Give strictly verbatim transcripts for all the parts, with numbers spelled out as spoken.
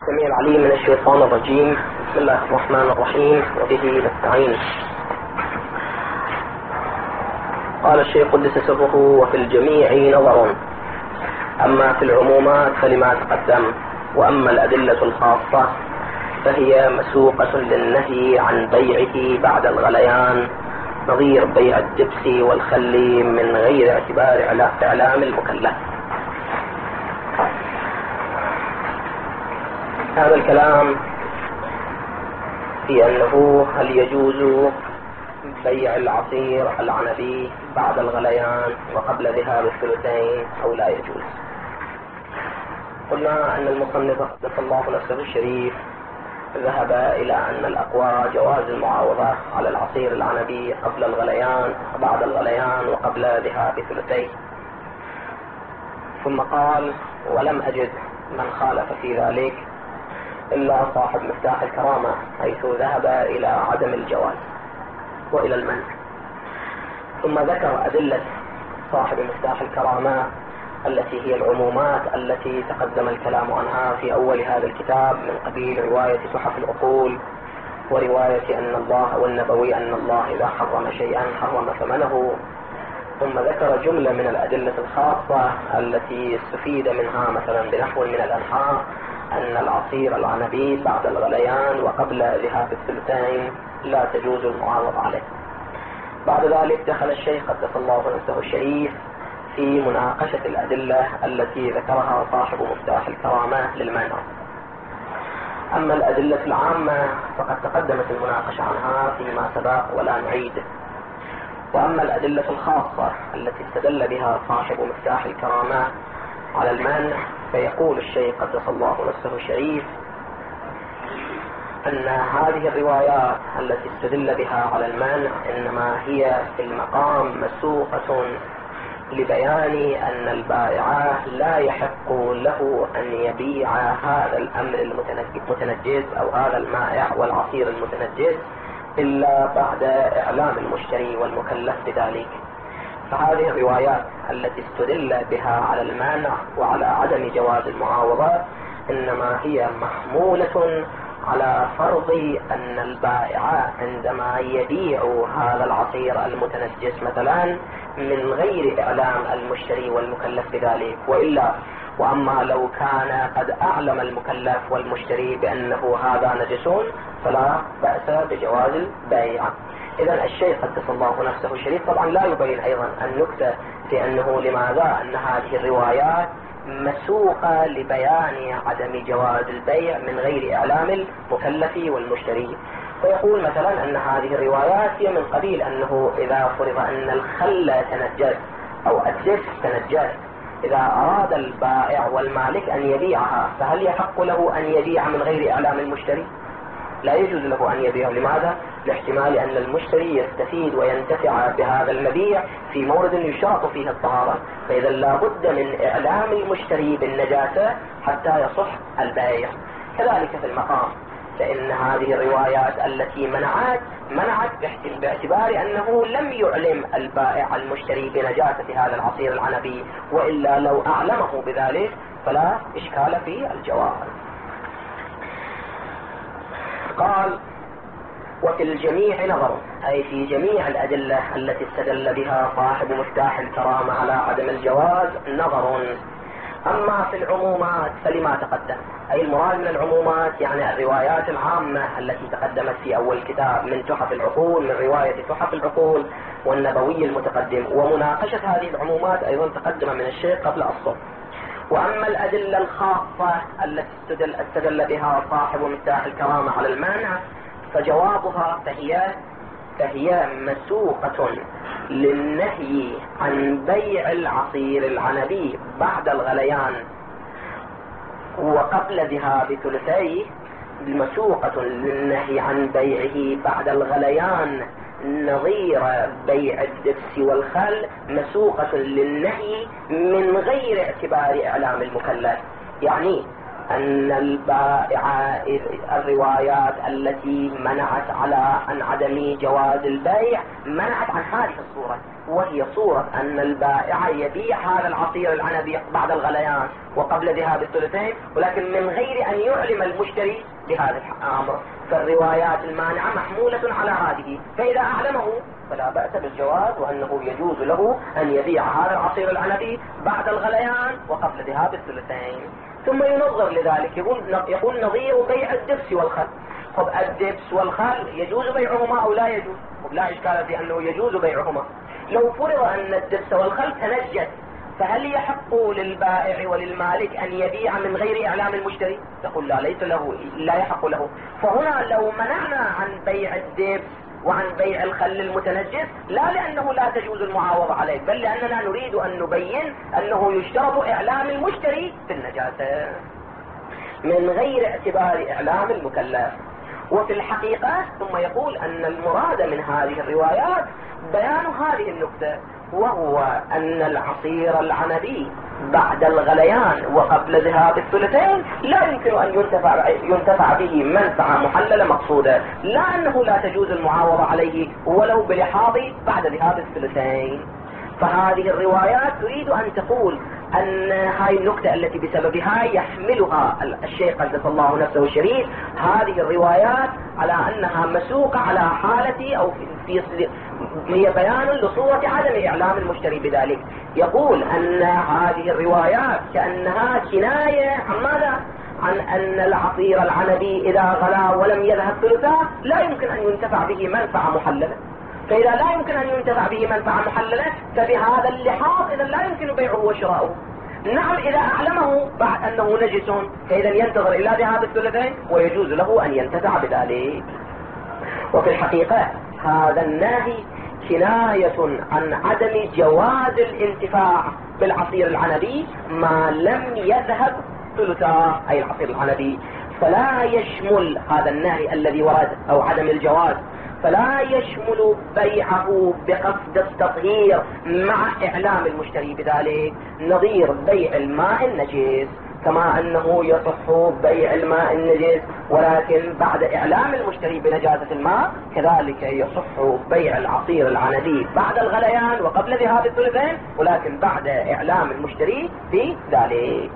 السميع العليم من الشيطان الرجيم. بسم الله الرحمن الرحيم وبه نستعين. قال الشيخ قدس سره: وفي الجميع نظر، أما في العمومات فلما تقدم، وأما الأدلة الخاصة فهي مسوقة للنهي عن بيعه بعد الغليان، نظير بيع الدبس والخل من غير اعتبار إعلام المكلف. هذا الكلام في أنه هل يجوز بيع العصير العنبي بعد الغليان وقبل ذهاب الثلثين أو لا يجوز. قلنا أن المصنف قدس الله نفسه الشريف ذهب إلى أن الأقوى جواز المعاوضة على العصير العنبي قبل الغليان وبعد الغليان وقبل ذهاب الثلثين، ثم قال: ولم أجد من خالف في ذلك إلا صاحب مفتاح الكرامة، حيث ذهب إلى عدم الجواز وإلى المنع. ثم ذكر أدلة صاحب مفتاح الكرامة التي هي العمومات التي تقدم الكلام عنها في أول هذا الكتاب، من قبيل رواية تحف العقول ورواية أن الله والنبوي أن الله إذا حرم شيئا حرم ثمنه. ثم ذكر جملة من الأدلة الخاصة التي استفيد منها مثلا بنحو من الأنحاء أن العصير العنبي بعد الغليان وقبل ذهاب الثلثين لا تجوز المعاوضة عليه. بعد ذلك دخل الشيخ قدس الله نفسه الشريف في مناقشة الأدلة التي ذكرها صاحب مفتاح الكرامة للمنع. أما الأدلة العامة فقد تقدمت المناقشة عنها فيما سبق ولا نعيد. وأما الأدلة الخاصة التي استدل بها صاحب مفتاح الكرامة على المنع، فيقول الشيخ قدس الله نفسه الشريف أن هذه الروايات التي استدل بها على المنع إنما هي في المقام مسوقة لبيان أن البائع لا يحق له أن يبيع هذا الأمر المتنجس أو هذا المائع والعصير المتنجس إلا بعد إعلام المشتري والمكلف بذلك. فهذه الروايات التي استدل بها على المانع وعلى عدم جواز المعاوضة إنما هي محمولة على فرض أن البائع عندما يبيع هذا العصير المتنجس مثلا من غير إعلام المشتري والمكلف بذلك، وإلا وأما لو كان قد أعلم المكلف والمشتري بأنه هذا نجس فلا بأس بجواز البيع. إذن الشيخ قدس الله نفسه الشريف طبعا لا يبين أيضا النكتة في أنه لماذا أن هذه الروايات مسوقة لبيان عدم جواز البيع من غير إعلام المكلف والمشتري. فيقول مثلا أن هذه الروايات هي من قبيل أنه إذا فرض أن الخل تنجس أو الدبس تنجس، إذا أراد البائع والمالك أن يبيعها فهل يحق له أن يبيع من غير إعلام المشتري؟ لا يجوز له أن يبيع. لماذا؟ لاحتمال أن المشتري يستفيد وينتفع بهذا المبيع في مورد يشرط فيه الطهارة، فإذا لا بد من إعلام المشتري بالنجاسة حتى يصح البيع. كذلك في المقام، فإن هذه الروايات التي منعت منعت باعتبار أنه لم يعلم البائع المشتري بنجاسة هذا العصير العنبي، وإلا لو أعلمه بذلك فلا إشكال في الجواز. قال: وفي الجميع نظر، أي في جميع الأدلة التي استدل بها صاحب مفتاح الكرامة على عدم الجواز نظر. أما في العمومات فلما تقدم، أي المراد من العمومات يعني الروايات العامة التي تقدمت في أول كتاب من تحف العقول، من رواية تحف العقول والنبوي المتقدم، ومناقشة هذه العمومات أيضا تقدم من الشيخ قبل الصف. وأما الأدلة الخاصة التي استدل, استدل بها صاحب مفتاح الكرامة على المانع فجوابها فهي, فهي مسوقة للنهي عن بيع العصير العنبي بعد الغليان وقبل ذهاب ثلثيه، مسوقة للنهي عن بيعه بعد الغليان نظير بيع الدبس والخل مسوقة للنهي من غير اعتبار إعلام المكلف. يعني أن البائع الروايات التي منعت على عن عدم جواز البيع منعت عن هذه الصورة، وهي صورة أن البائع يبيع هذا العصير العنبي بعد الغليان وقبل ذهاب الثلثين، ولكن من غير أن يعلم المشتري بهذا الأمر. فالروايات المانعة محمولة على هذه، فإذا أعلمه فلا بأس بالجواز، وأنه يجوز له أن يبيع هذا العصير العنبي بعد الغليان وقبل ذهاب الثلثين. ثم ينظر لذلك، يقول, يقول نظير بيع الدبس والخل. طب الدبس والخل يجوز بيعهما أو لا يجوز؟ لا إشكال في أنه يجوز بيعهما. لو فرض أن الدبس والخل تنجس، فهل يحق للبائع وللمالك أن يبيع من غير إعلام المشتري؟ تقول لا، ليس له، لا يحق له. فهنا لو منعنا عن بيع الدبس وعن بيع الخل المتنجس، لا لأنه لا تجوز المعاوضة عليه، بل لأننا نريد أن نبين أنه يشترط إعلام المشتري في النجاسة من غير اعتبار إعلام المكلف. وفي الحقيقة ثم يقول أن المراد من هذه الروايات بيان هذه النقطة، وهو أن العصير العنبي بعد الغليان وقبل ذهاب الثلثين لا يمكن أن ينتفع, ينتفع به منفعة محللة مقصودة، لا أنه لا تجوز المعاوضة عليه ولو بلحاظ بعد ذهاب الثلثين. فهذه الروايات تريد أن تقول أن هاي النقطة التي بسببها يحملها الشيخ قدس الله نفسه الشريف هذه الروايات على أنها مسوقة على حالة أو في, في هي بيان لصورة عدم إعلام المشتري بذلك. يقول أن هذه الروايات كأنها كناية عن ماذا؟ عن أن العصير العنبي إذا غلا ولم يذهب ثلثاه لا يمكن أن ينتفع به منفعة محللة. فإذا لا يمكن أن ينتفع به منفعة محللة، فبهذا اللحاظ إذا لا يمكن بيعه وشراؤه. نعم، إذا أعلمه بعد أنه نجس فإذا ينتظر إلى ذهاب الثلثين ويجوز له أن ينتفع بذلك. وفي الحقيقة هذا النهي كناية عن عدم جواز الانتفاع بالعصير العنبي ما لم يذهب ثلثاه، أي العصير العنبي. فلا يشمل هذا النهي الذي ورد أو عدم الجواز، فلا يشمل بيعه بقصد التطهير مع إعلام المشتري بذلك، نظير بيع الماء النجس، كما أنه يصح بيع الماء النجس ولكن بعد إعلام المشتري بنجاسة الماء، كذلك يصح بيع العصير العنبي بعد الغليان وقبل ذهاب الثلثين ولكن بعد إعلام المشتري بذلك.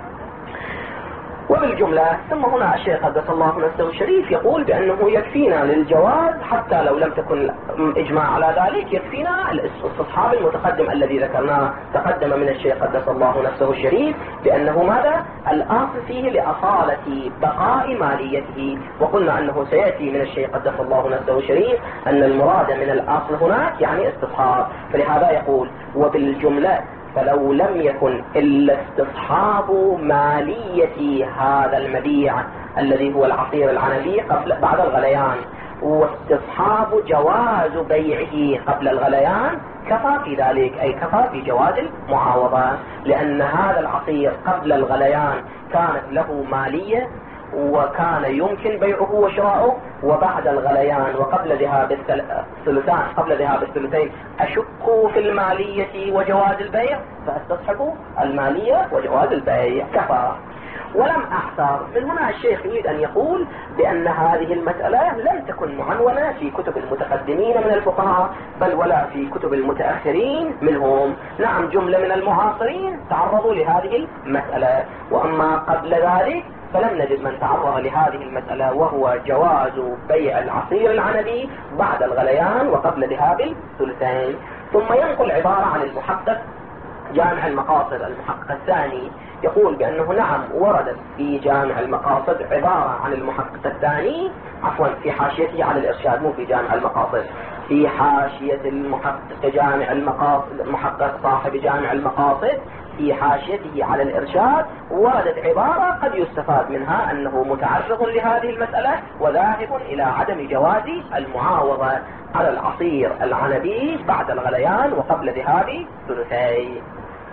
وبالجملة ثم هنا الشيخ قدس الله نفسه الشريف يقول بأنه يكفينا للجواز حتى لو لم تكن إجماع على ذلك، يكفينا الاستصحاب المتقدم الذي ذكرناه تقدم من الشيخ قدس الله نفسه الشريف بأنه ماذا؟ الأصل فيه لأصالة بقاء ماليته، وقلنا أنه سيأتي من الشيخ قدس الله نفسه الشريف أن المراد من الأصل هناك يعني استصحاب. فلهذا يقول وبالجملة فلو لم يكن إلا استصحاب مالية هذا المبيع الذي هو العصير العنبي قبل بعد الغليان واستصحاب جواز بيعه قبل الغليان كفى في ذلك، أي كفى في جواز المعاوضة، لأن هذا العصير قبل الغليان كانت له مالية وكان يمكن بيعه وشراؤه، وبعد الغليان وقبل ذهاب الثلثان قبل ذهاب الثلثين أشك في المالية وجواز البيع فاستصحب المالية وجواز البيع كفى. ولم أحصر. من هنا الشيخ يريد أن يقول بأن هذه المسألة لم تكن معنونة في كتب المتقدمين من الفقهاء بل ولا في كتب المتأخرين منهم. نعم، جملة من المعاصرين تعرضوا لهذه المسألة، وأما قبل ذلك فلم نجد من تعرض لهذه المسألة، وهو جواز بيع العصير العنبي بعد الغليان وقبل ذهاب الثلثين. ثم ينقل عبارة عن المحقق جامع المقاصد المحقق الثاني، يقول بأنه نعم وردت في جامع المقاصد عبارة عن المحقق الثاني، عفوا في حاشيته على الإرشاد مو في جامع المقاصد، في حاشية المحقق جامع المقاصد المحقق صاحب جامع المقاصد في حاشيته على الإرشاد وردت عبارة قد يستفاد منها أنه متعرض لهذه المسألة وذاهب إلى عدم جواز المعاوضة على العصير العنبي بعد الغليان وقبل ذهاب ثلثي.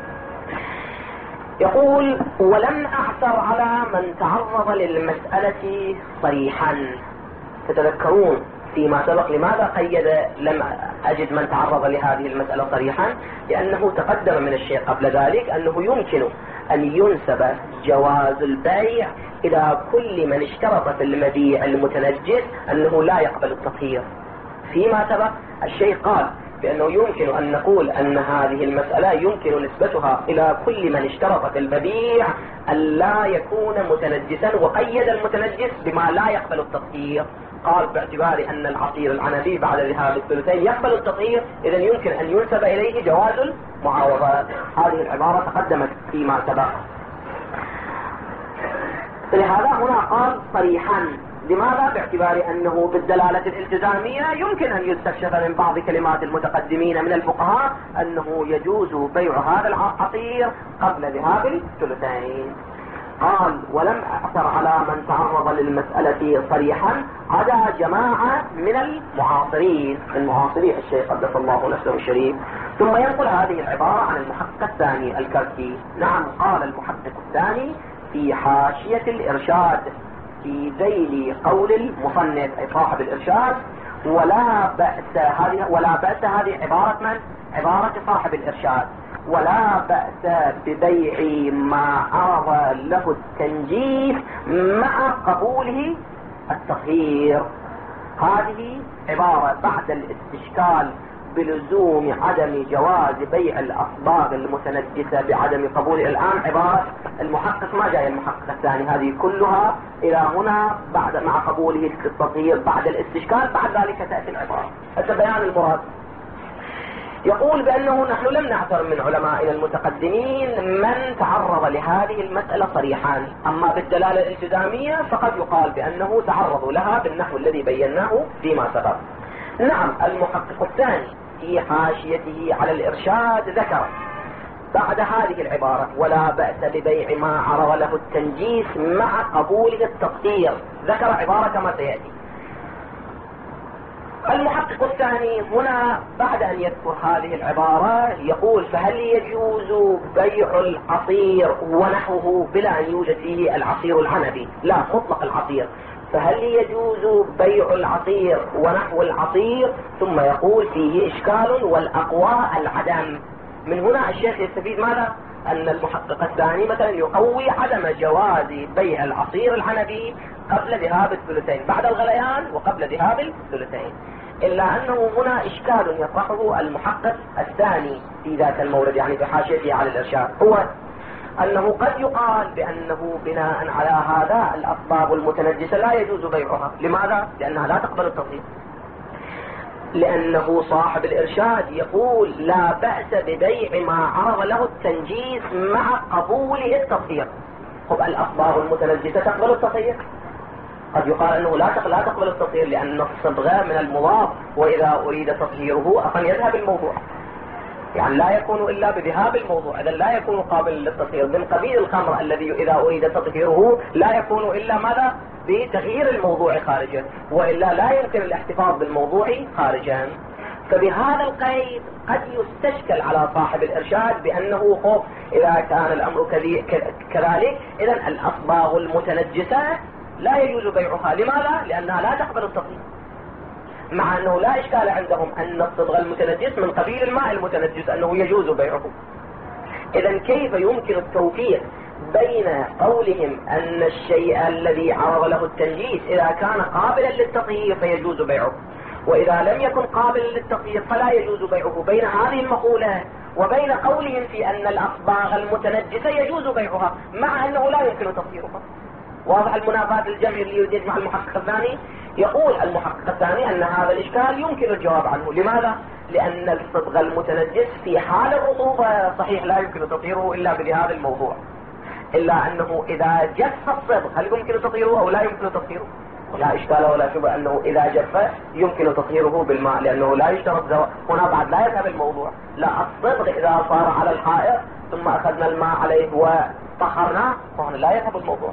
يقول ولم أعثر على من تعرض للمسألة صريحا. تتذكرون فيما سبق لماذا قيد لم أجد من تعرض لهذه المسألة صريحا؟ لأنه تقدم من الشيء قبل ذلك أنه يمكن أن ينسب جواز البيع إلى كل من اشترط في المبيع المتنجس أنه لا يقبل التطهير. فيما سبق الشيء قال بأنه يمكن أن نقول أن هذه المسألة يمكن نسبتها إلى كل من اشترط في البديع أن لا يكون متنجسا، وقيد المتنجس بما لا يقبل التطهير. قال باعتبار أن العصير العنبي بعد ذهاب الثلثين يقبل التطهير، إذا يمكن أن ينسب إليه جواز المعاوضة. هذه العبارة تقدمت فيما سبق. لهذا هنا قال صريحا. لماذا؟ باعتبار أنه بالدلالة الالتزامية يمكن أن يستكشف من بعض كلمات المتقدمين من الفقهاء أنه يجوز بيع هذا العصير قبل ذهاب الثلثين. قال ولم أعثر على من تعرض للمسألة صريحا عدا جماعة من المعاصرين المعاصرين الشيخ قدس الله نفسه الشريف. ثم ينقل هذه العبارة عن المحقق الثاني الكركي. نعم، قال المحقق الثاني في حاشية الإرشاد في ذيل قول المصنف أي صاحب الإرشاد: ولا بأس هذه ولا بأس هذه عبارة من؟ عبارة صاحب الإرشاد. ولا بأس ببيع ما عرض له التنجيس مع قبوله التطهير. هذه عبارة بعد الاستشكال بلزوم عدم جواز بيع الأصباغ المتنجسة بعدم قبول. الآن عبارة المحقق ما جاء المحقق الثاني، هذه كلها إلى هنا بعد مع قبوله التطهير بعد الاستشكال، بعد ذلك تأتي العبارة. هذا بيان المراد. يقول بأنه نحن لم نعثر من علمائنا المتقدمين من تعرض لهذه المسألة صريحا، أما بالدلالة الالتزامية فقد يقال بأنه تعرضوا لها بالنحو الذي بيناه فيما سبق. نعم، المحقق الثاني في حاشيته على الإرشاد ذكر بعد هذه العبارة: ولا بأس ببيع ما عرض له التنجيس مع قبوله التطهير، ذكر عبارة كما سيأتي. المحقق الثاني هنا بعد أن يذكر هذه العبارة يقول: فهل يجوز بيع العصير ونحوه بلا أن يوجد فيه العصير العنبي؟ لا، مطلق العصير. فهل يجوز بيع العصير ونحو العصير؟ ثم يقول: فيه إشكال والأقوى العدم. من هنا الشيخ يستفيد ماذا؟ أن المحقق الثاني مثلا يقوي عدم جواز بيع العصير العنبي قبل ذهاب الثلثين، بعد الغليان وقبل ذهاب الثلثين. إلا أنه هنا إشكال يطرحه المحقق الثاني في ذات المورد، يعني في حاشيته على الإرشاد، هو أنه قد يقال بأنه بناء على هذا الأصباغ المتنجسة لا يجوز بيعها. لماذا؟ لأنها لا تقبل التطهير. لأنه صاحب الإرشاد يقول: لا بأس ببيع ما عرض له التنجيس مع قبوله التطهير. خب الأصباغ المتنجسة تقبل التطهير؟ قد يقال أنه لا لا تقبل التطهير لأن الصبغة من المضاف، وإذا أريد تطهيره أصلا يذهب الموضوع، يعني لا يكون إلا بذهاب الموضوع، إذا لا يكون قابل للتطهير. من قبيل الخمر الذي إذا أريد تطهيره لا يكون إلا ماذا؟ بتغيير الموضوع خارجا، وإلا لا يمكن الاحتفاظ بالموضوع خارجا. فبهذا القيد قد يستشكل على صاحب الإرشاد بأنه خوف إذا كان الأمر كذلك إذا الأصباغ المتنجسة لا يجوز بيعها. لماذا؟ لأنها لا تقبل التطهير، مع أنه لا إشكال عندهم أن الصبغ المتنجس من قبيل الماء المتنجس أنه يجوز بيعه. إذا كيف يمكن التوفيق بين قولهم أن الشيء الذي عرض له التنجيس إذا كان قابلا للتطهير فيجوز بيعه، وإذا لم يكن قابلا للتطهير فلا يجوز بيعه، بين هذه المقولة وبين قولهم في أن الأصباغ المتنجسة يجوز بيعها مع أنه لا يمكن تطهيرها؟ واضح المنافاة الجمع اللي يوجد مع المحقق الثاني؟ يقول المحقق الثاني أن هذا الإشكال يمكن الجواب عنه. لماذا؟ لأن الصبغ المتنجس في حال الرطوبة صحيح لا يمكن تطهيره إلا بهذا الموضوع، إلا أنه إذا جف الصبغ هل يمكن تطهيره أو لا يمكن تطهيره؟ لا إشكال ولا شبه أنه إذا جف يمكن تطهيره بالماء، لأنه لا يشترط زواء. هنا بعد لا يذهب الموضوع، لا، الصبغ إذا صار على الحائط ثم أخذنا الماء عليه وطهرناه فهنا لا يذهب الموضوع.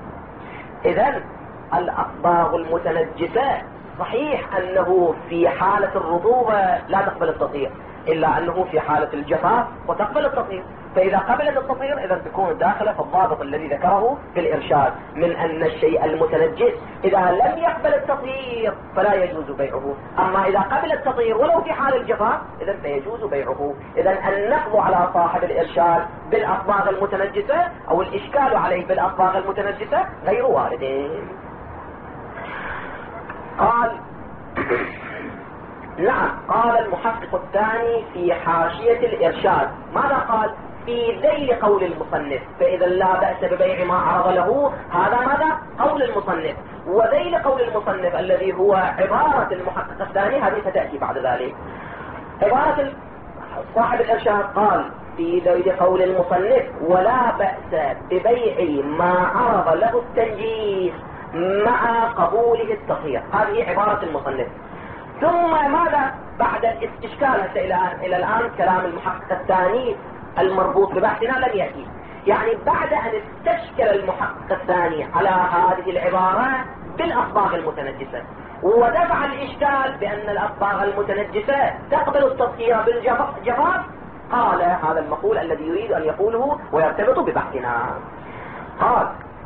إذن الأصباغ المتنجسة صحيح أنه في حالة الرطوبة لا تقبل التطهير، إلا أنه في حالة الجفاف وتقبل التطهير. فإذا قبلت التطهير إذا تكون داخلة في الضابط الذي ذكره في الإرشاد من أن الشيء المتنجس إذا لم يقبل التطهير فلا يجوز بيعه، أما إذا قبل التطهير ولو في حال الجفاف إذا فيجوز بيعه. إذا النقض على صاحب الإرشاد بالأصباغ المتنجسة أو الإشكال عليه بالأصباغ المتنجسة غير وارد. قال: نعم، قال المحقق الثاني في حاشية الإرشاد، ماذا قال؟ في ذيل قول المصنف، فإذا لا بأس ببيع ما عرض له، هذا ماذا؟ قول المصنف. وذيل قول المصنف الذي هو عبارة المحقق الثاني هذه ستأتي بعد ذلك. عبارة صاحب الإرشاد قال في ذيل قول المصنف: ولا بأس ببيع ما عرض له التنجيس مع قبوله التطهير. هذه عبارة المصنف. ثم ماذا بعد الاستشكال حتى إلى الآن؟ إلى الآن كلام المحقق الثاني المربوط ببحثنا لم يأتي. يعني بعد أن استشكل المحقق الثاني على هذه العبارة بالأصباغ المتنجسة، ودفع الإشكال بأن الأصباغ المتنجسة تقبل التطهير بالجفاف، قال هذا المقول الذي يريد أن يقوله ويرتبط ببحثنا. قال: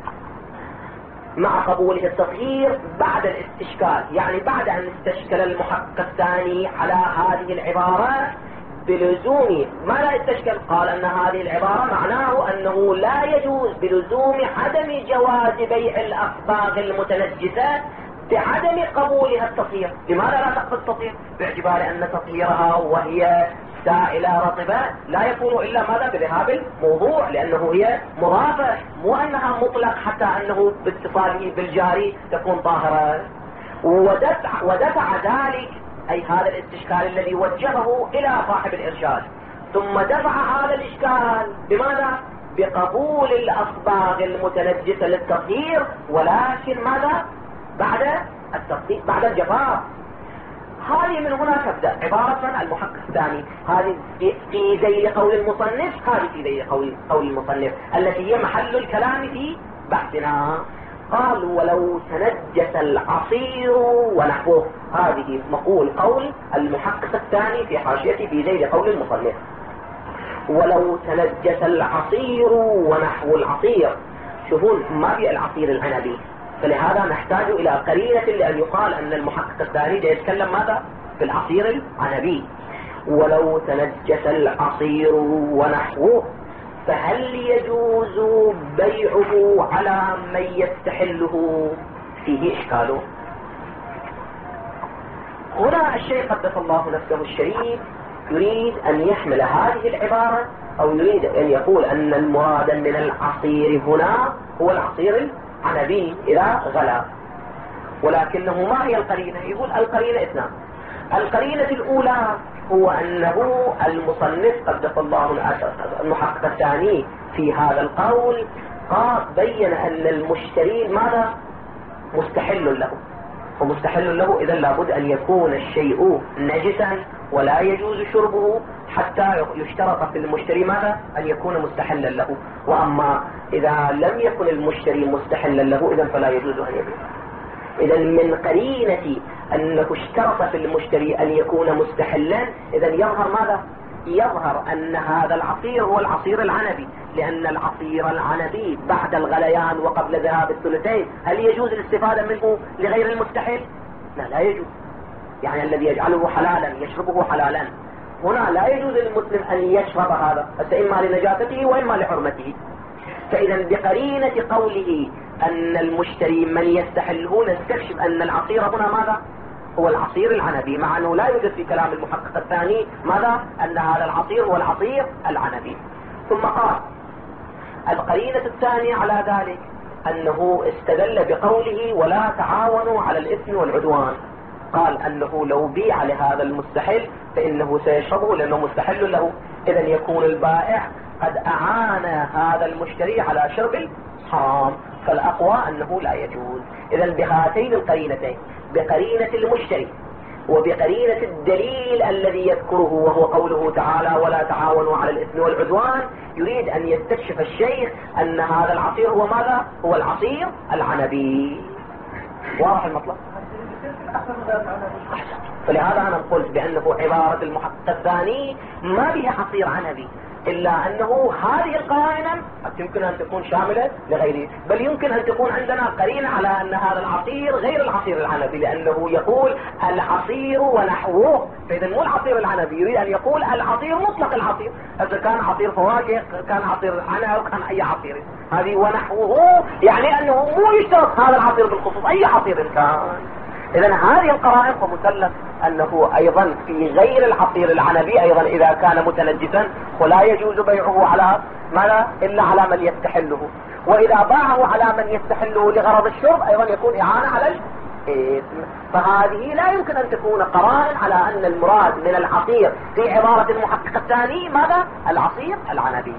مع قبوله التطهير بعد الاستشكال، يعني بعد أن استشكل المحقق الثاني على هذه العبارة بلزوم ما لا استشكل، قال أن هذه العبارة معناه أنه لا يجوز بلزوم عدم جواز بيع الأصباغ المتنجسة بعدم قبولها التطهير. لماذا لا تقبل التطهير؟ باعتبار أن تطهيرها وهي سائلة رطبة لا يكون إلا ماذا؟ بذهاب الموضوع، لأنه هي مضافة، مو أنها مطلق حتى أنه باتصاله بالجاري تكون طاهرة. ودفع, ودفع ذلك أي هذا الاستشكال الذي وجهه إلى صاحب الإرشاد، ثم دفع هذا الإشكال بماذا؟ بقبول الأصباغ المتنجسة للتطهير، ولكن ماذا؟ بعد التطهير، بعد الجفاف. هذه من هنا تبدأ عبارة المحقق الثاني، هذه في ذيل قول المصنف، هذه في ذيل قول, قول المصنف التي هي محل الكلام في بحثنا. قال: ولو تنجس العصير ونحوه. هذه مقول قول المحقق الثاني في حاشيته في ذيل قول المصنف. ولو تنجس العصير ونحو العصير، شوفون ما في العصير العنبي، فلهذا نحتاج إلى قرينة لأن يقال أن المحقق الثاني يتكلم ماذا؟ في العصير العنبي. ولو تنجس العصير ونحوه فهل يجوز بيعه على من يستحله؟ فيه إشكاله. هنا الشيخ قدس الله نفسه الشريف يريد أن يحمل هذه العبارة، أو يريد أن يقول أن المراد من العصير هنا هو العصير العنبي إذا غلا، ولكنه ما هي القرينة؟ يقول القرينة اثنان. القرينة الأولى هو أنه المصنف قدس الله المحقق الثاني في هذا القول قال بين أن المشتري ماذا؟ مستحل له، ومستحل له إذا لابد أن يكون الشيء نجسا ولا يجوز شربه حتى يشترط في المشتري ماذا؟ أن يكون مستحلا له. وأما إذا لم يكن المشتري مستحلا له إذا فلا يجوز أن يبيع. إذا من قرينة أنه اشترط في المشتري أن يكون مستحلا، إذا يظهر ماذا؟ يظهر أن هذا العصير هو العصير العنبي، لأن العصير العنبي بعد الغليان وقبل ذهاب الثلثين هل يجوز الاستفادة منه لغير المستحل؟ لا، لا يجوز. يعني الذي يجعله حلالا يشربه حلالا، هنا لا يجوز للمسلم أن يشرب هذا، إما لنجاسته وإما لحرمته. فإذا بقرينة قوله أن المشتري من يستحله نستكشف أن العصير هنا ماذا؟ هو العصير العنبي، مع أنه لا يوجد في كلام المحقق الثاني ماذا؟ أن هذا العصير هو العصير العنبي. ثم قال القرينة الثانية على ذلك أنه استدل بقوله ولا تعاونوا على الإثم والعدوان، قال أنه لو بيع لهذا المستحل فإنه سيشربه لأنه مستحل له، إذا يكون البائع قد أعان هذا المشتري على شرب الحرام، فالأقوى أنه لا يجوز. إذا بهاتين القرينتين، بقرينة المشتري وبقرينة الدليل الذي يذكره وهو قوله تعالى ولا تعاونوا على الإثم والعدوان، يريد أن يستكشف الشيخ أن هذا العصير هو ماذا؟ هو العصير العنبي. واضح المطلب؟ أحسن. فلهذا أنا قلت بأنه عبارة المحقق الثاني ما بها عصير عنبي، إلا أنه هذه القرائن يمكن أن تكون شاملة لغيره، بل يمكن أن تكون عندنا قرينة على أن هذا العصير غير العصير العنبي، لأنه يقول العصير ونحوه، فإذا مو العصير العنبي، يريد أن يقول العصير مطلق العصير، إذا كان عصير فواكه، كان عصير عنب، كان أي عصير. هذه ونحوه يعني أنه مو يشترط هذا العصير بالخصوص، أي عصير كان. إذن هذه القرائن فمسلم أنه أيضا في غير العصير العنبي أيضا إذا كان متنجسا ولا يجوز بيعه على ماذا إلا على من يستحله، وإذا باعه على من يستحله لغرض الشرب أيضا يكون إعانة على الإثم. فهذه لا يمكن أن تكون قرائن على أن المراد من العصير في عبارة المحقق الثاني ماذا؟ العصير العنبي.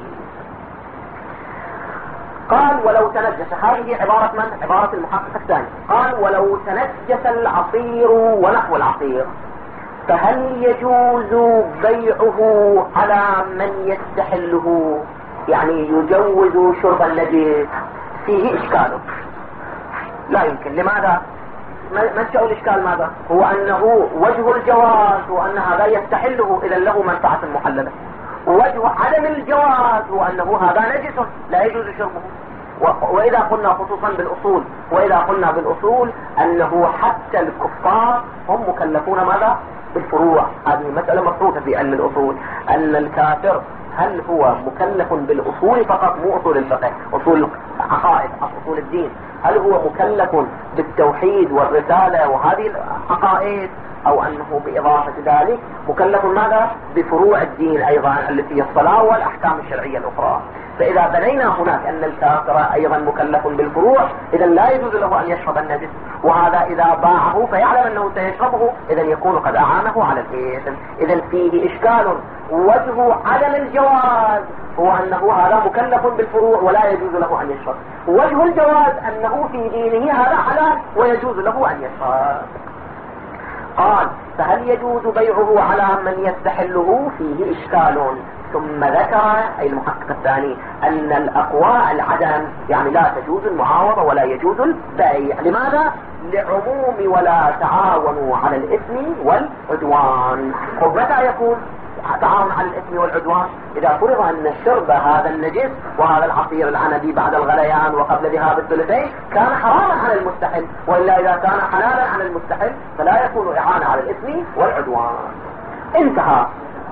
قال ولو تنجس، هذه عبارة من؟ عبارة المحقق الثاني. قال ولو تنجس العصير ونحو العصير فهل يجوز بيعه على من يستحله؟ يعني يجوز شرب النجس. فيه إشكال لا يمكن. لماذا؟ منشأ الإشكال ماذا؟ هو أنه وجه الجواز هو أن هذا يستحله إذا له منفعة محللة، ووجه عدم الجواز هو أنه هذا نجس لا يجوز شربه. وإذا قلنا خصوصا بالأصول وإذا قلنا بالأصول أنه حتى الكفار هم مكلفون ماذا؟ بالفروع. هذه مسألة مفروضة في علم الأصول، أن الكافر هل هو مكلف بالأصول فقط، مو أصول الفقه، أصول عقائد أصول الدين، هل هو مكلف بالتوحيد والرسالة وهذه العقائد، أو أنه بإضافة ذلك مكلف ماذا؟ بفروع الدين أيضا التي هي الصلاة والأحكام الشرعية الأخرى. فإذا بنينا هناك أن الكافر أيضا مكلف بالفروع إذا لا يجوز له أن يشرب النجس، وهذا إذا باعه فيعلم أنه سيشربه إذا يكون قد أعانه على الإثم. إذا فيه إشكال. وجه عدم الجواز هو أنه هذا مكلف بالفروع ولا يجوز له أن يشرب، وجه الجواز أنه في دينه هذا حلال ويجوز له أن يشرب. قال فهل يجوز بيعه على من يستحله؟ فيه إشكال. ثم ذكر أي المحقق الثاني أن الأقوى العدم، يعني لا تجوز المعاوضة ولا يجوز البيع. لماذا؟ لعموم ولا تعاونوا على الإثم والعدوان. ومتى يكون تعاون على الإثم والعدوان؟ إذا فرض أن شرب هذا النجس وهذا العصير العنبي بعد الغليان وقبل ذهاب الثلثين كان حراما على المستحل، وإلا إذا كان حلالا على المستحل فلا يكون إعانة على الإثم والعدوان. انتهى.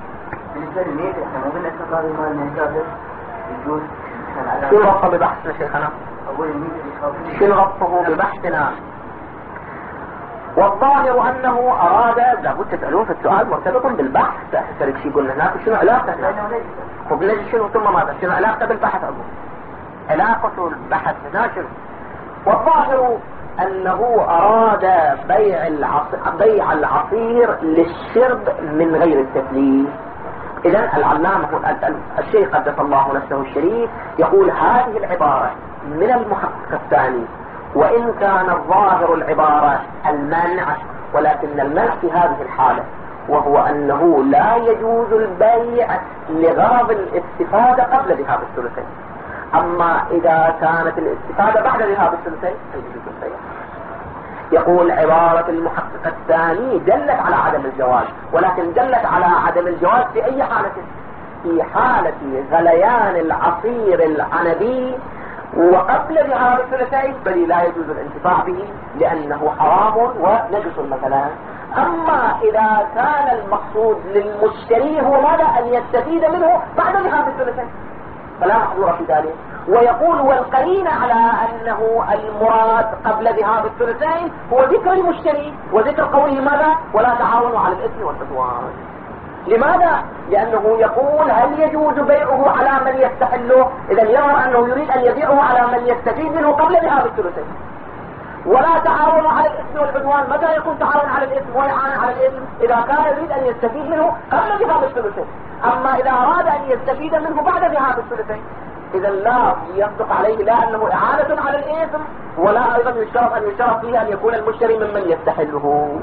شو ربطه ببحثنا شيخنا؟ شو ربطه ببحثنا؟ والظاهر أنه أراد، لابد تسألون في السؤال مرتبط بالبحث. تسألك شيء قلنا هناك شنو علاقته هناك؟ وبنجي شنو ثم ماذا؟ شنو علاقته بالبحث؟ أقول علاقة البحث هناك شنو؟ والظاهر أنه أراد بيع العصير, بيع العصير للشرب من غير التكليف. إذن العلامة الشيخ قدس الله نفسه الشريف يقول هذه العبارة من المحقق الثاني، وإن كان الظاهر العبارة المنع، ولكن المنع في هذه الحالة وهو أنه لا يجوز البيع لغرض الاستفادة قبل ذهاب الثلثين. أما إذا كانت الاستفادة بعد ذهاب الثلثين فيجوز البيع. يقول عبارة المحقق الثاني دلت على عدم الجواز، ولكن دلت على عدم الجواز في أي حالة؟ في حالة غليان العصير العنبي وقبل ذهاب الثلثين، بل لا يجوز الانتفاع به لأنه حرام ونجس مثلا. أما إذا كان المقصود للمشتري هو ماذا؟ أن يستفيد منه بعد ذهاب الثلثين فلا محظور في ذلك. ويقول والقرين على أنه المراد قبل ذهاب الثلثين هو ذكر المشتري وذكر قوله ماذا؟ ولا تعاونوا على الإثم والعدوان. لماذا؟ لأنه يقول هل يجوز بيعه على من يستحله؟ إذا يرى أنه يريد أن يبيعه على من يستفيد منه قبل ذهاب الثلثين. ولا تعاونوا على الإثم والعدوان. متى يكون تعاون على الإثم وإعانة على الإثم؟ إذا كان يريد أن يستفيد منه قبل ذهاب الثلثين. أما إذا أراد أن يستفيد منه بعد ذهاب الثلثين إذا لا يصدق عليه لا أنه إعانة على الإثم، ولا أيضا يشترط أن يشترط فيه أن يكون المشتري ممن يستحله.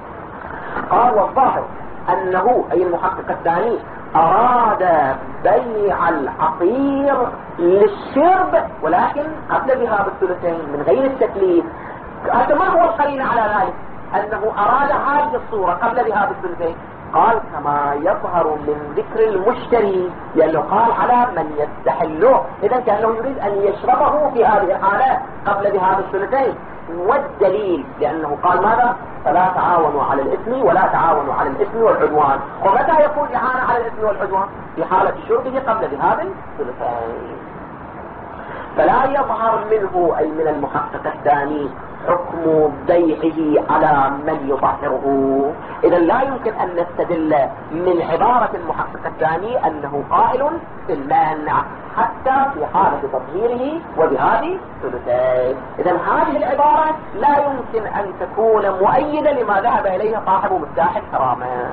قال والظاهر أنه أي المحقق الثاني أراد بيع العصير للشرب ولكن قبل ذهاب الثلثين من غير التكليف. هذا ما هو القرين على ذلك؟ أنه أراد هذه الصورة قبل ذهاب الثلثين. قال كما يظهر من ذكر المشتري، لأنه قال على من يستحله، إذا كأنه يريد أن يشربه في هذه الحالة قبل ذهاب الثلثين. والدليل لأنه قال ماذا؟ فلا تعاونوا على الإثم ولا تعاونوا على الإثم والعدوان. ومتى يكون إعانة على الإثم والعدوان؟ في حالة شربه قبل ذهاب الثلثين. فلا يظهر منه أي من المحقق الثاني حكم بيعه على من يطهره. إذا لا يمكن أن نستدل من عبارة المحقق الثاني أنه قائل في المانع حتى في حالة تطهيره وبهذه ثلثين. إذا هذه العبارة لا يمكن أن تكون مؤيدة لما ذهب إليه صاحب مفتاح الكرامة.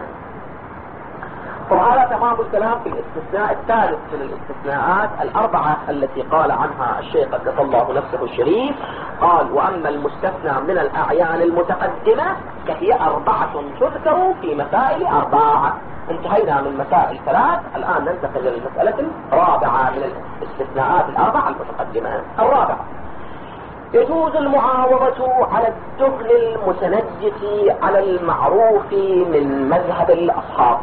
وهذا تمام الكلام في الاستثناء الثالث من الاستثناءات الأربعة التي قال عنها الشيخ قدس الله نفسه الشريف. قال: وأما المستثنى من الأعيان المتقدمة فهي أربعة تذكر في مسائل أربعة. انتهينا من مسائل ثلاث، الآن ننتقل إلى المسألة الرابعة من الاستثناءات الأربعة المتقدمة. الرابعة: يجوز المعاوضة على الدهن المتنجس على المعروف من مذهب الأصحاب،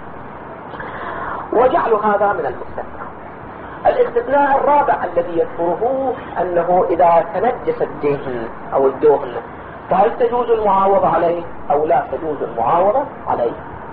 وجعل هذا من المستثنى. الاستثناء الرابع الذي يذكره أنه إذا تنجس الدهن أو الدهن فهل تجوز المعاوضة عليه أو لا تجوز المعاوضة عليه.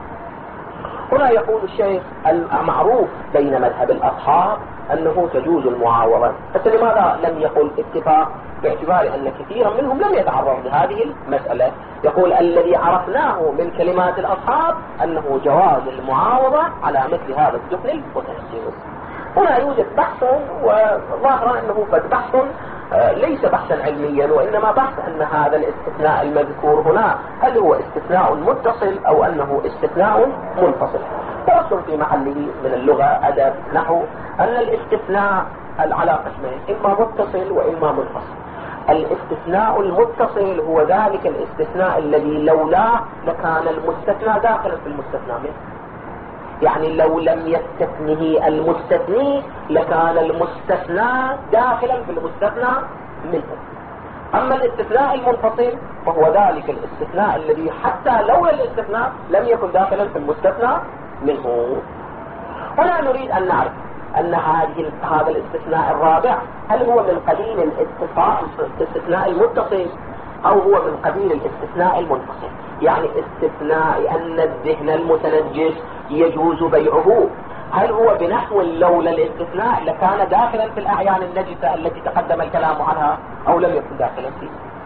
هنا يقول الشيخ: المعروف بين مذهب الأصحاب أنه تجوز المعاوضة، بس لماذا لم يقل اتفاق؟ باعتبار أن كثيرا منهم لم يتعرض لهذه المسألة. يقول: الذي عرفناه من كلمات الأصحاب أنه جواز المعاوضة على مثل هذا الدهن المتنجس. هنا يوجد بحث، وظاهرا أنه قد بحث ليس بحثا علميا، وإنما بحث أن هذا الاستثناء المذكور هنا هل هو استثناء متصل أو أنه استثناء منفصل. فأصل في محله من اللغة أدب نحو أن الاستثناء على قسمين: إما متصل وإما منفصل. الاستثناء المتصل هو ذلك الاستثناء الذي لولاه لكان المستثنى داخلا في المستثنى منه، يعني لو لم يستثنه المستثني لكان المستثنى داخلا في المستثنى منه. أما الاستثناء المنفصل فهو ذلك الاستثناء الذي حتى لولا الاستثناء لم يكن داخلا في المستثنى منه. هنا نريد أن نعرف أن هذه هذا الاستثناء الرابع هل هو من قبيل الاتصال الاستثناء المتصل أو هو من قبيل الاستثناء المنفصل. يعني استثناء أن الدهن المتنجس يجوز بيعه، هل هو بنحو لولا الاستثناء لكان داخلا في الأعيان النجسة التي تقدم الكلام عنها أو لم يكن داخلا فيه؟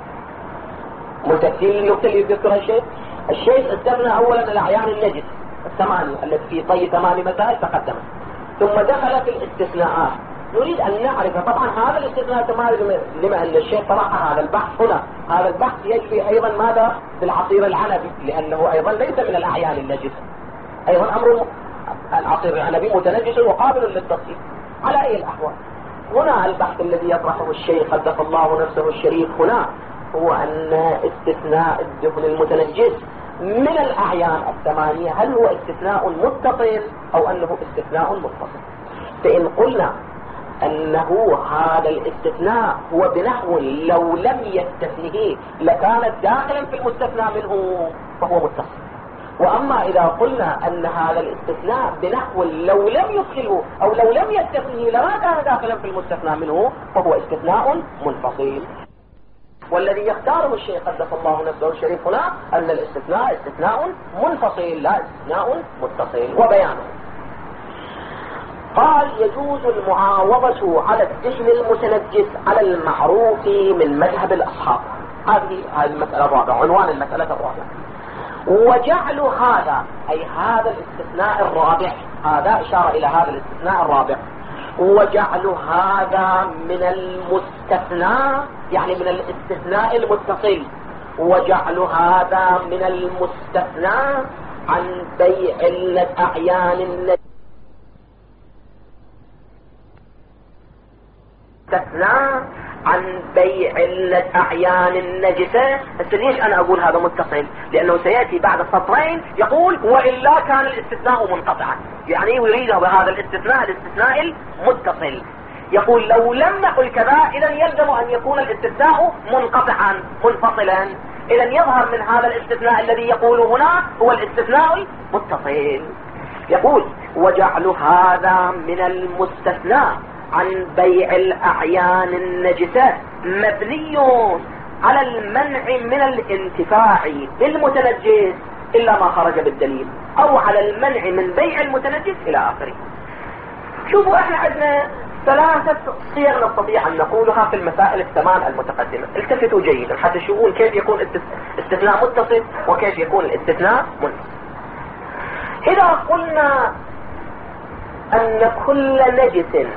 متأكدين النقطة اللي يذكرها الشيخ؟ الشيخ استثنى أولا الأعيان النجسة الثمانية التي في طي ثمان مسائل تقدمت، ثم دخل في الاستثناءات. نريد أن نعرف طبعا هذا الاستثناء كما لما أن الشيخ طرح هذا البحث هنا. هذا البحث يجري أيضا ماذا بالعصير العنبي، لأنه أيضا ليس من الأعيان النجسة، أيضا أمر العصير العنبي متنجس وقابل للتصحيح على أي الأحوال. هنا البحث الذي يطرحه الشيخ قدس الله نفسه الشريف هنا هو أن استثناء الدهن المتنجس من الأعيان الثمانية هل هو استثناء متصل أو أنه استثناء منفصل. فإن قلنا أنه هذا الاستثناء هو بنحو لو لم يستثنه لكانت داخلا في المستثنى منه فهو متصل. وأما إذا قلنا أن هذا الاستثناء بنحو لو لم يدخله أو لو لم يستثنه لما كان داخلا في المستثنى منه فهو استثناء منفصل. والذي يختاره الشيخ قدس الله نفسه الشريف هنا أن الاستثناء استثناء منفصل لا استثناء متصل. وبيانه قال: يجوز المعاوضة على الدهن المتنجس على المعروف من مذهب الأصحاب. هذه هذه المسألة الرابعة، عنوان المسألة الرابعة. وجعل هذا أي هذا الاستثناء الرابع، هذا إشارة إلى هذا الاستثناء الرابع، وجعل هذا من المستثنى يعني من الاستثناء المتصل، وجعل هذا من المستثنى عن بيع الأعيان النجسة استثناء عن بيع الأعيان النجسة. بس ليش أنا أقول هذا متصل؟ لأنه سيأتي بعد سطرين يقول: وإلا كان الاستثناء منقطعا، يعني يريد بهذا الاستثناء الاستثناء المتصل. يقول: لو لم نقل كذا إذا يلزم أن يكون الاستثناء منقطعا منفصلا. إذا يظهر من هذا الاستثناء الذي يقول هنا هو الاستثناء المتصل. يقول: وجعل هذا من المستثنى عن بيع الأعيان النجسة مبني على المنع من الانتفاع بالمتنجس إلا ما خرج بالدليل، أو على المنع من بيع المتنجس إلى آخره. شوفوا احنا عندنا ثلاثة صيغ نستطيع أن نقولها في المسائل الثمان المتقدمة. التفتوا جيدا حتى تشوفون كيف يكون استثناء متصل وكيف يكون الاستثناء منفصل. إذا قلنا أن كل نجس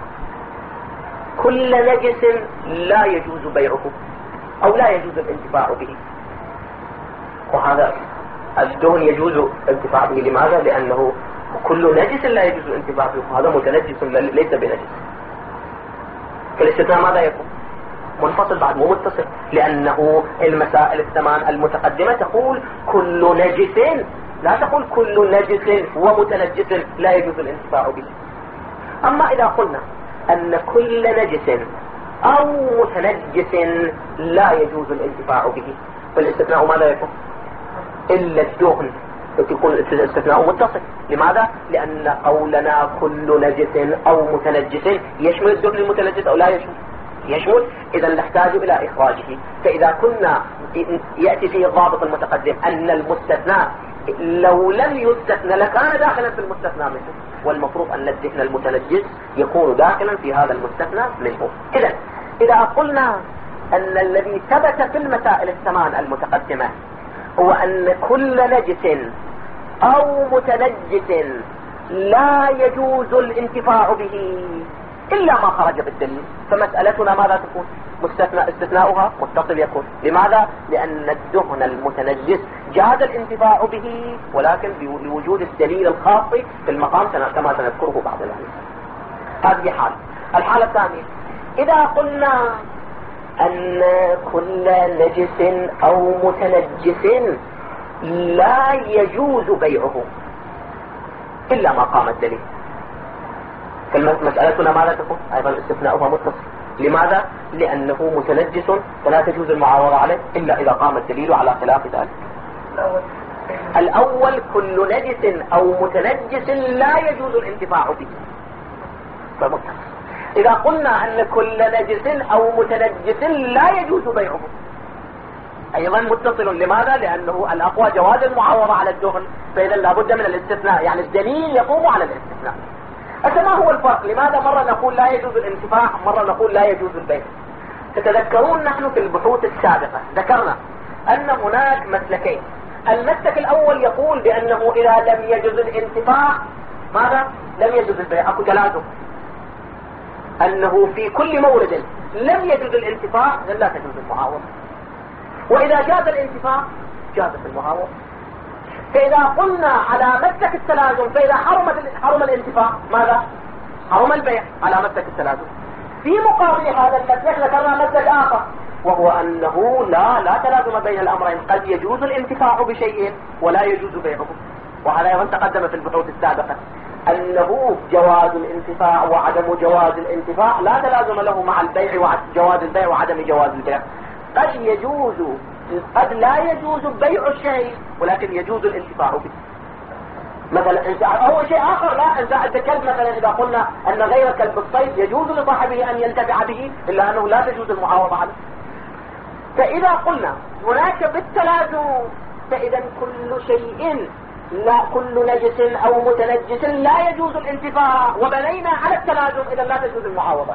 كل نجس لا يجوز بيعه أو لا يجوز الانتفاع به، وهذا الدهن يجوز الانتفاع به. لماذا؟ لأنه كل نجس لا يجوز الانتفاع به، هذا متنجس ليس بنجس. فالاستثناء ماذا يكون؟ منفصل بعد مو متصل، لأنه المسائل الثمان المتقدمة تقول كل نجس، لا تقول كل نجس ومتنجس لا يجوز الانتفاع به. أما إذا قلنا أن كل نجس أو متنجس لا يجوز الانتفاع به، فالاستثناء ماذا يكون؟ إلا الدهن يكون الاستثناء متصل. لماذا؟ لأن قولنا كل نجس أو متنجس يشمل الدهن المتنجس أو لا يشمل؟ يشمل. إذا نحتاج إلى إخراجه. فإذا كنا يأتي فيه الضابط المتقدم أن المستثنى لو لم يستثنى لكان داخلا في المستثنى منه، والمفروض أن الدهن المتنجس يكون داخلا في هذا المستثنى منه. إذا إذا قلنا أن الذي ثبت في المسائل الثمان المتقدمة هو أن كل نجس أو متنجس لا يجوز الانتفاع به إلا ما خرج بالدليل، فمسألتنا ماذا تكون؟ مستثنى استثناؤها متصل يكون. لماذا؟ لأن الدهن المتنجس جاز الانتفاع به، ولكن بوجود الدليل الخاص في المقام كما سنذكره بعد ذلك. هذه حالة. الحالة الثانية إذا قلنا أن كل نجس أو متنجس لا يجوز بيعه إلا ما قام الدليل، فمسألتنا ماذا تكون؟ أيضا استثناؤها متصل. لماذا؟ لأنه متنجس فلا تجوز المعاوضة عليه إلا إذا قام الدليل على خلاف ذلك. الأول كل نجس أو متنجس لا يجوز الانتفاع به، فمتصل. إذا قلنا أن كل نجس أو متنجس لا يجوز بيعه أيضا متصل. لماذا؟ لأنه الأقوى جواز المعاوضة على الدهن، فإذا لابد من الاستثناء، يعني الدليل يقوم على الاستثناء. ما هو الفرق؟ لماذا مرة نقول لا يجوز الانتفاع، مرة نقول لا يجوز البيع؟ تتذكرون نحن في البحوث السابقة ذكرنا أن هناك مسلكين. المسلك الأول يقول بأنه إذا لم يجوز الانتفاع ماذا؟ لم يجوز البيع، أكو تلازم، أنه في كل مورد لم يجوز الانتفاع لا تجوز المعاوضة، وإذا جاز الانتفاع جازت المعاوضة. فإذا قلنا على مسلك التلازم فإذا حرم حرم الانتفاع ماذا؟ حرم البيع على مسلك التلازم. في مقابل هذا المسلك ذكرنا مسلك آخر، وهو أنه لا لا تلازم بين الأمرين، قد يجوز الانتفاع بشيء ولا يجوز بيعه، وهذا أيضا تقدم في البحوث السابقة أنه جواز الانتفاع وعدم جواز الانتفاع لا تلازم له مع البيع وجواز البيع وعدم جواز البيع. قد يجوز قد لا يجوز بيع الشيء ولكن يجوز الانتفاع به. مثلا أو شيء آخر، لا إنزاع الكلب مثلا، إذا قلنا أن غير كلب الصيد يجوز لصاحبه أن ينتفع به إلا أنه لا تجوز المعاوضة عليه. فإذا قلنا هناك بالتلازم فإذا كل شيء لا كل نجس أو متنجس لا يجوز الانتفاع، وبنينا على التلازم إذا لا تجوز المعاوضة.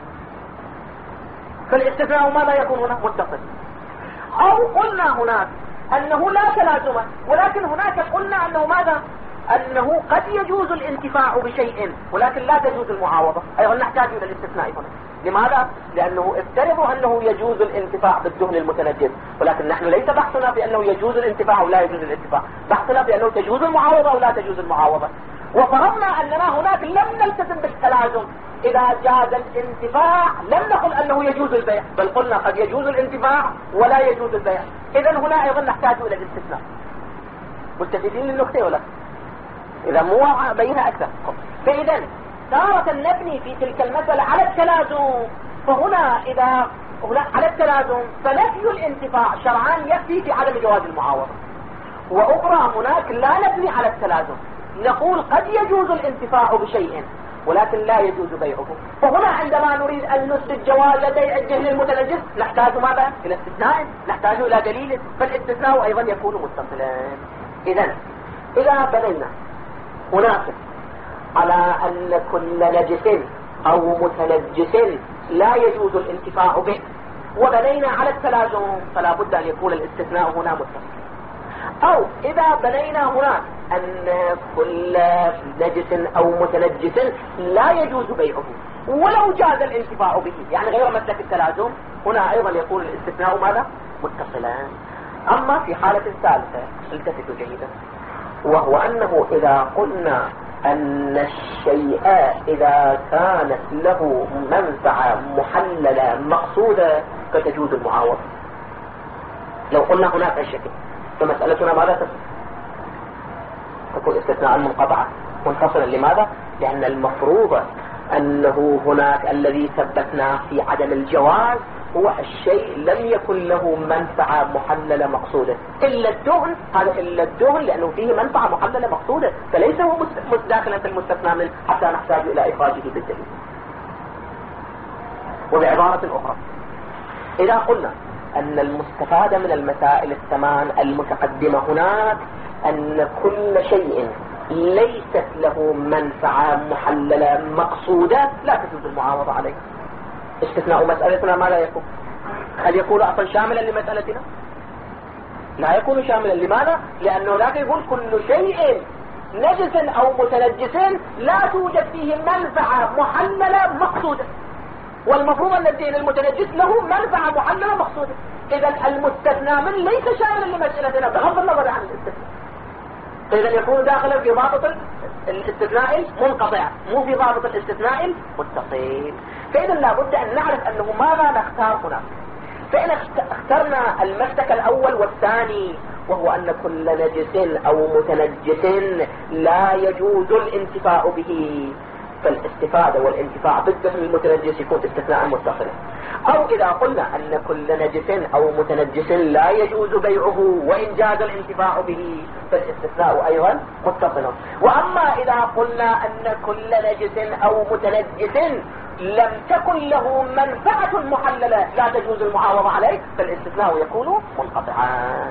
فالاستثناء ماذا يكون هنا؟ متصل. أو قلنا هناك أنه لا تلازم، ولكن هناك قلنا أنه ماذا؟ أنه قد يجوز الانتفاع بشيء ولكن لا تجوز المعاوضة، أيضا نحتاج إلى الاستثناء هنا. لماذا؟ لأنه افترضوا أنه يجوز الانتفاع بالدهن المتنجس، ولكن نحن ليس بحثنا بأنه يجوز الانتفاع أو لا يجوز الانتفاع، بحثنا بأنه تجوز المعاوضة أو لا تجوز المعاوضة. وفرضنا أننا هناك لم نلتزم بالتلازم، إذا جاز الانتفاع لم نقل أنه يجوز البيع، بل قلنا قد يجوز الانتفاع ولا يجوز البيع. إذا هنا أيضا نحتاج إلى الاستثناء. متفقين للنقطة ولا؟ إذا مو بينها أكثر. فإذا تارة نبني في تلك المسألة على التلازم، فهنا إذا هنا على التلازم فنفي الانتفاع شرعان يكفي في عدم جواز المعاوضة، وأخرى هناك لا نبني على التلازم، نقول قد يجوز الانتفاع بشيء ولكن لا يجوز بيعه. فهنا عندما نريد أن نثبت جواز بيع الدهن المتنجس نحتاج ماذا؟ إلى استثناء، نحتاج إلى دليل، فالاستثناء أيضا يكون متصلا. إذا إذا بنينا هناك على أن كل نجس أو متنجس لا يجوز الانتفاع به، وبنينا على التلازم فلا بد أن يكون الاستثناء هنا متصل. أو إذا بنينا هنا أن كل نجس أو متنجس لا يجوز بيعه ولو جاز الانتفاع به، يعني غير مسلك التلازم، هنا أيضا يكون الاستثناء ماذا؟ متصلا. أما في حالة ثالثة التفتوا جيدا، وهو أنه إذا قلنا أن الشيء إذا كانت له منفعة محللة مقصودة فتجوز المعاوضة. لو قلنا هناك الشكل فمسألتنا ماذا تصل؟ تكون استثناء منقطعا منفصلا. لماذا؟ لأن المفروض أنه هناك الذي ثبتنا في عدم الجواز هو الشيء لم يكن له منفعة محللة مقصودة إلا الدهن. هذا إلا الدهن لأنه فيه منفعة محللة مقصودة، فليس هو داخلا في المستثنى منه حتى نحتاج إلى إخراجه بالدليل. وبعبارة أخرى، إذا قلنا أن المستفاد من المسائل الثمان المتقدمة هناك أن كل شيء ليست له منفعة محللة مقصودة لا تجوز المعاوضة عليه. استثناء مسألتنا ما لا يكون؟ هل يكون أصلا شاملا لمسألتنا؟ لا يكون شاملا. لماذا؟ لأنه ذاك يقول كل شيء نجس أو متنجس لا توجد فيه منفعة محللة مقصودة، والمفروض أن الدين المتنجس له منفعة محللة مقصودة. إذا المستثنى من ليس شاملا لمسألتنا بغض النظر عن الاستثناء، إذا يكون داخلا في ضابط الاستثناء المنقطع مو في ضابط الاستثناء المتصل. فإذا لابد أن نعرف أنه ماذا نختار هنا. فإن اخترنا المسلك الأول والثاني وهو أن كل نجس أو متنجس لا يجوز الانتفاع به، فالاستفادة والانتفاع بالدهن المتنجس يكون استثناء متصلا. أو إذا قلنا أن كل نجس أو متنجس لا يجوز بيعه وإن جاز الانتفاع به فالاستثناء أيضا متصلا. وأما إذا قلنا أن كل نجس أو متنجس لم تكن له منفعة محللة لا تجوز المعاوضة عليه فالاستثناء يكون منقطعا.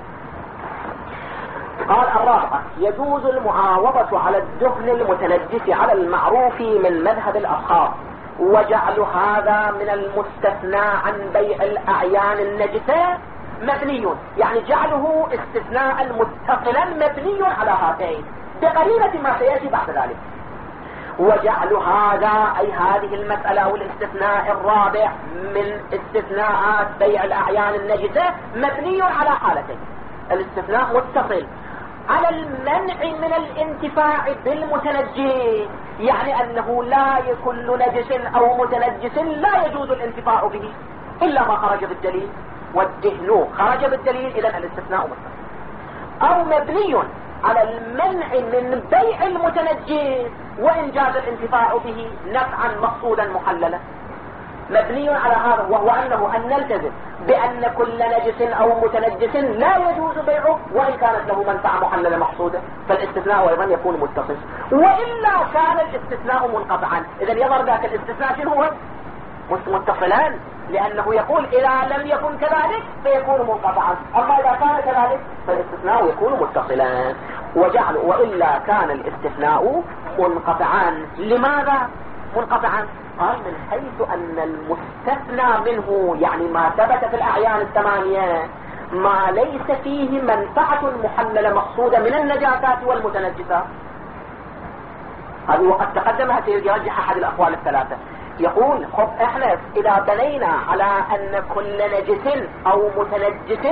قال الرابعة: يجوز المعاوضة على الدهن المتنجس على المعروف من مذهب الأصحاب، وجعل هذا من المستثنى عن بيع الأعيان النجسة مبني، يعني جعله استثناء متصلا مبني على هاتين بقرينة ما سيأتي بعد ذلك. وجعل هذا أي هذه المسألة أو الاستثناء الرابع من استثناءات بيع الأعيان النجسة مبني على حالتين: الاستثناء متصل على المنع من الانتفاع بالمتنجس، يعني أنه لا كل نجس أو متنجس لا يجوز الانتفاع به إلا ما خرج بالدليل، والدهن خرج بالدليل، إذن الاستثناء متصل. أو مبني على المنع من بيع المتنجس وإن جاز الانتفاع به نفعا مقصودا محللا، مبني على هذا، وهو أنه أن نلتزم بأن كل نجس أو متنجس لا يجوز بيعه وإن كانت له منفعة محللة مقصودة، فالاستثناء أيضا يكون متصل. وإلا كان الاستثناء منقطعا، إذا يظهر ذاك الاستثناء شنو هو؟ متصلان، لأنه يقول إذا لم يكن كذلك فيكون منقطعا، أما إذا كان كذلك فالاستثناء يكون متصلا. وجعل وإلا كان الاستثناء منقطعا. لماذا منقطعا؟ قال من حيث أن المستثنى منه يعني ما ثبت في الأعيان الثمانية ما ليس فيه منفعة محللة مقصودة من النجاسات والمتنجسات. هذه وقد تقدمها سيرجح أحد الأقوال الثلاثة، يقول خب احنا إذا بنينا على أن كل نجس أو متنجس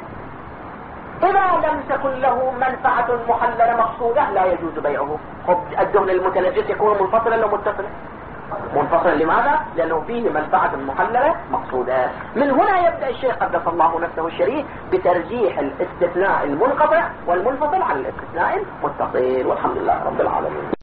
إذا لم تكن له منفعة محللة مقصودة لا يجوز بيعه. خب الدهن المتنجس يكون منفصلا لو متصلا؟ منفصلا. لماذا؟ لأنه فيه منفعة محللة مقصودة. من هنا يبدأ الشيخ قدس الله نفسه الشريف بترجيح الاستثناء المنقطع والمنفصل عن الاستثناء المتصل، والحمد لله رب العالمين.